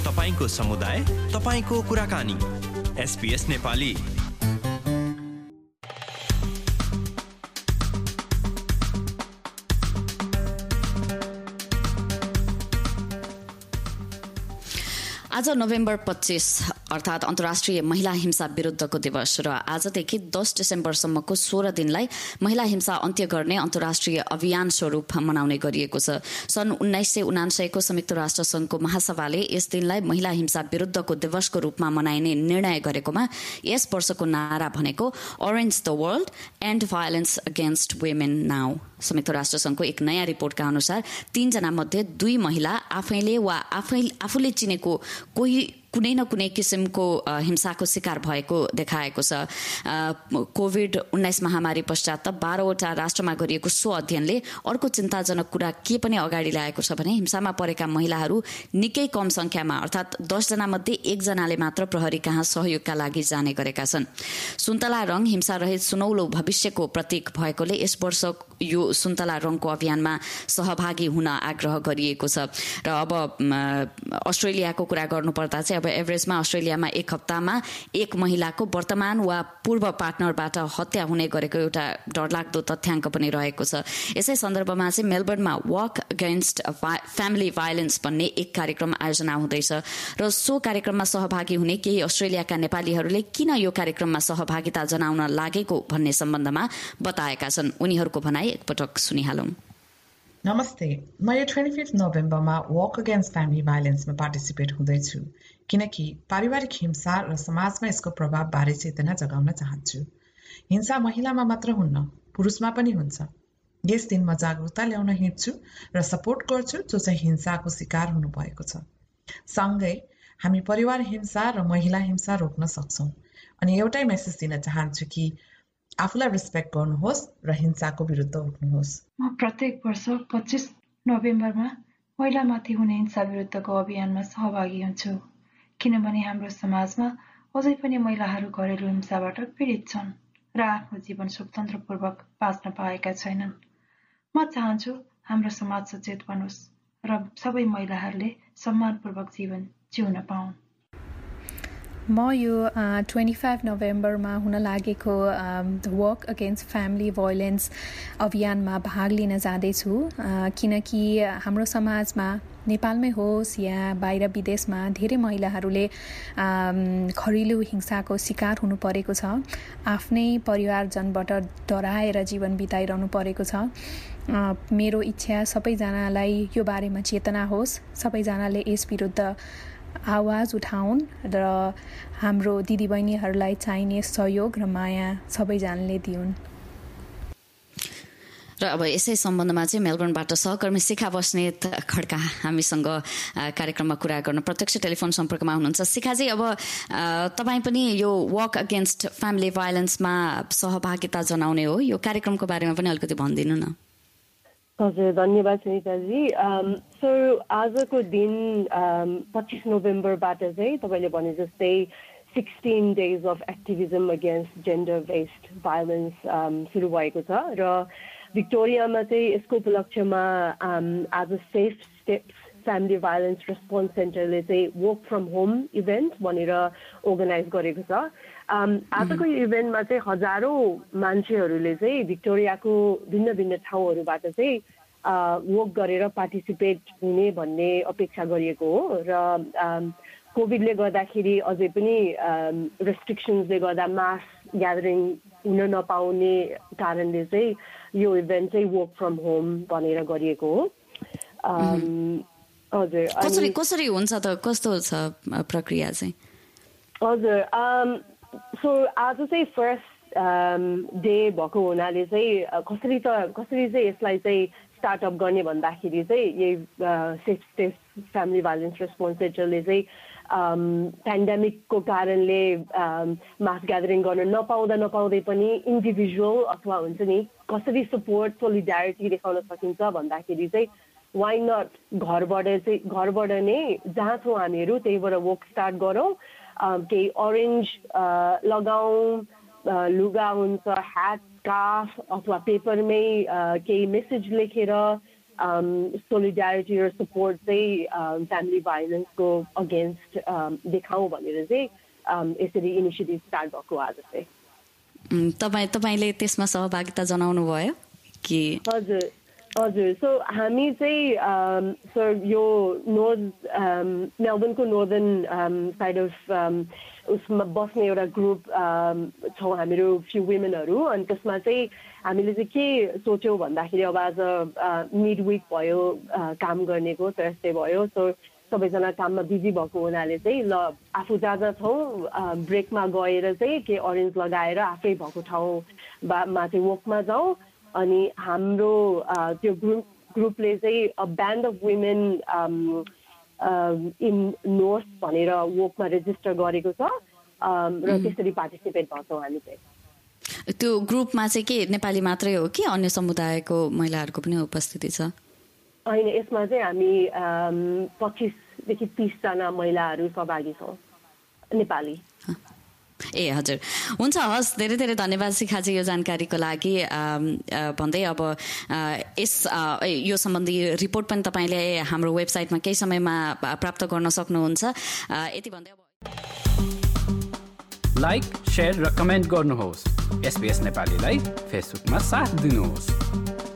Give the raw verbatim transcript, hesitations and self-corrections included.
तपाईको समुदाय, तपाईको कुराकानी। एसपीएस नेपाली। आज नोभेम्बर पच्चीस अर्थात् अन्तर्राष्ट्रिय महिला हिंसा विरुद्धको दिवस र आजदेखि दस डिसेम्बरसम्मको सोह्र दिनलाई महिला हिंसा अन्त्य गर्ने अन्तर्राष्ट्रिय अभियान स्वरूप मनाउने गरिएको छ। सन् उन्नाइस सय उनान्सयको संयुक्त राष्ट्र संघको महासभाले यस दिनलाई महिला हिंसा विरुद्धको दिवसको रूपमा मनाइने निर्णय गरेकोमा यस वर्षको नारा भनेको orange the world end violence against women now. संयुक्त राष्ट्र संघको एक नयाँ रिपोर्टका अनुसार तीनजना मध्ये दुई महिला आफैले वा आफै आफूले चिनेको कोही कुनै न कुनै किसिमको हिंसाको शिकार भएको देखाएको छ। कोभिड उन्नाइस महामारी पश्चात बाह्रवटा राष्ट्रमा गरिएको सो अध्ययनले अर्को चिन्ताजनक कुरा के पनि अगाडि ल्याएको छ भने हिंसामा परेका महिलाहरू निकै कम संख्यामा अर्थात् दसजना मध्ये एकजनाले मात्र प्रहरी कहाँ सहयोगका लागि जाने गरेका छन्। सुन्तला रङ हिंसा रहित सुनौलो भविष्यको प्रतीक भएकोले यस वर्ष यो सुन्तला रङको अभियानमा सहभागी हुन आग्रह गरिएको छ। र अब अस्ट्रेलियाको कुरा गर्नुपर्दा चाहिँ अब एभरेजमा अस्ट्रेलियामा एक हप्तामा एक महिलाको वर्तमान वा पूर्व पार्टनरबाट हत्या हुने गरेको एउटा डरलाग्दो तथ्याङ्क पनि रहेको छ। यसै सन्दर्भमा चाहिँ मेलबर्नमा वक अगेन्स्ट फ्यामिली भायोलेन्स भन्ने एक कार्यक्रम आयोजना हुँदैछ र सो कार्यक्रममा सहभागी हुने केही अस्ट्रेलियाका नेपालीहरूले किन यो कार्यक्रममा सहभागिता जनाउन लागेको भन्ने सम्बन्धमा बताएका छन्। उनीहरूको भनाई एकपटक सुनिहालौं। नमस्ते, म यो पच्चीस नोभेम्बरमा वक अगेन्स्ट फ्यामिली भायोलेन्समा पार्टिसिपेट हुँदैछु किनकि पारिवारिक हिंसा र समाजमा यसको प्रभाव बारे चेतना जगाउन चाहन्छु। हिंसा महिलामा मात्र हुन्न, पुरुषमा पनि हुन्छ। यस दिन म जागरुकता ल्याउन हिँड्छु र सपोर्ट गर्छु जो चाहिँ हिंसाको शिकार हुनुभएको छ। सँगै हामी परिवार हिंसा र महिला हिंसा रोक्न सक्छौं। अनि एउटै मेसेज दिन चाहन्छु कि आफूलाई रेस्पेक्ट गर्नुहोस् र हिंसाको विरुद्ध उठ्नुहोस्। म प्रत्येक वर्ष पच्चीस नोभेम्बरमा महिलामाथि हुने हिंसा विरुद्धको अभियानमा सहभागी हुन्छु किनभने हाम्रो समाजमा अझै पनि महिलाहरू घरेलु हिंसाबाट पीडित छन् र आफ्नो जीवन स्वतन्त्रपूर्वक बाँच्न पाएका छैनन्। म चाहन्छु हाम्रो समाज सचेत बनोस् र सबै महिलाहरूले सम्मानपूर्वक जीवन जिउन पाउन्। म यो पच्चीस नोभेम्बरमा हुन लागेको वक अगेन्स्ट फ्यामिली भायोलेन्स अभियानमा भाग लिन जाँदैछु किनकि हाम्रो समाजमा नेपालमै होस् या बाहिर विदेशमा धेरै महिलाहरूले घरेलु हिंसाको शिकार हुनु परेको छ। आफ्नै परिवारजनबाट डराएर जीवन बिताइरहनु परेको छ। मेरो इच्छा सबैजनालाई यो बारेमा चेतना होस्, सबैजनाले यस विरुद्ध आवाज उठाउन् र हाम्रो दिदीबहिनीहरूलाई चाहिने सहयोग र माया सबैजनाले दिउन्। र अब यसै सम्बन्धमा चाहिँ मेलबर्नबाट सहकर्मी शिखा बस्नेत खड्का हामीसँग कार्यक्रममा कुरा गर्न प्रत्यक्ष टेलिफोन सम्पर्कमा हुनुहुन्छ। शिखाजी, अब तपाईँ पनि यो वक अगेन्स्ट फ्यामिली भायोलेन्समा सहभागिता जनाउने हो, यो कार्यक्रमको बारेमा पनि अलिकति भनिदिनु न। हजुर, धन्यवाद सुनिताजी। सो आजको दिन पच्चीस नोभेम्बरबाट चाहिँ तपाईँले भने जस्तै sixteen days of activism against gender based violence सुरु भएको छ र भिक्टोरियामा चाहिँ यसको उपलक्ष्यमा आज safe steps family violence response सेन्टरले चाहिँ वर्क फ्रम होम इभेन्ट भनेर अर्गनाइज गरेको छ। आजको यो इभेन्टमा चाहिँ हजारौँ मान्छेहरूले चाहिँ भिक्टोरियाको भिन्न भिन्न ठाउँहरूबाट चाहिँ वर्क गरेर पार्टिसिपेट हुने भन्ने अपेक्षा गरिएको हो र कोभिडले गर्दाखेरि अझै पनि रेस्ट्रिक्सन्सले गर्दा मास ग्यादरिङ हुन नपाउने कारणले चाहिँ यो इभेन्ट चाहिँ वर्क फ्रम होम भनेर गरिएको हो। हजुर, कसरी कसरी हुन्छ त, कस्तो छ प्रक्रिया चाहिँ? हजुर, सो आज चाहिँ फर्स्ट डे भएको हुनाले चाहिँ कसरी त कसरी चाहिँ यसलाई चाहिँ स्टार्टअप गर्ने भन्दाखेरि चाहिँ यही safe step family violence response सेन्टरले चाहिँ पेन्डेमिकको कारणले मास ग्यादरिङ गर्न नपाउँदा नपाउँदै पनि इन्डिभिजुअल अथवा हुन्छ नि कसरी सपोर्ट सोलिडारिटी देखाउन सकिन्छ भन्दाखेरि चाहिँ वाइ नट घरबाट चाहिँ घरबाट नै जहाँ छौँ हामीहरू त्यहीबाट वर्क स्टार्ट गरौँ, केही अरेन्ज लगाउँ, लुगा हुन्छ, ह्याट, स्कार्फ अथवा पेपरमै केही मेसेज लेखेर सोलिडारिटी र सपोर्ट चाहिँ फ्यामिली भाइलेन्सको अगेन्स्ट देखाउँ भनेर चाहिँ यसरी इनिसिएटिभ स्टार्ट भएको आज चाहिँ। तपाईँ तपाईँले त्यसमा सहभागिता जनाउनु भयो कि? हजुर हजुर सो हामी चाहिँ सर यो नर्थ मेलबर्नको नर्दर्न साइड अफ उसमा बस्ने एउटा ग्रुप छौँ हामीहरू फ्यु वुमेनहरू। अनि त्यसमा चाहिँ हामीले चाहिँ के सोच्यौँ भन्दाखेरि अब आज मिड विक भयो काम गर्नेको थर्सडे भयो, सो सबैजना काममा बिजी भएको हुनाले चाहिँ ल आफू जहाँ जहाँ छौँ ब्रेकमा गएर चाहिँ के अरेन्ज लगाएर आफै भएको ठाउँमा चाहिँ वकमा जाउँ। अनि हाम्रो त्यो ग्रुप ग्रुपले चाहिँ a band of women in north भनेर वकमा रेजिस्टर गरेको छ र त्यसरी पार्टिसिपेट गर्छौँ हामी चाहिँ। त्यो ग्रुपमा चाहिँ के नेपाली मात्रै हो कि अन्य समुदायको महिलाहरूको पनि उपस्थिति छ? होइन, यसमा चाहिँ हामी पच्चिसदेखि तिसजना महिलाहरू सहभागी छौँ नेपाली। ए हजुर, हुन्छ, हस्, धेरै धेरै धन्यवाद शिखाजी यो जानकारीको लागि। भन्दै अब यस यो सम्बन्धी रिपोर्ट पनि तपाईँले हाम्रो वेबसाइटमा केही समयमा प्राप्त गर्न सक्नुहुन्छ। यति भन्दै अब लाइक, शेयर र कमेन्ट गर्नुहोस्। एसबीएस नेपालीलाई फेसबुकमा साथ दिनुहोस्।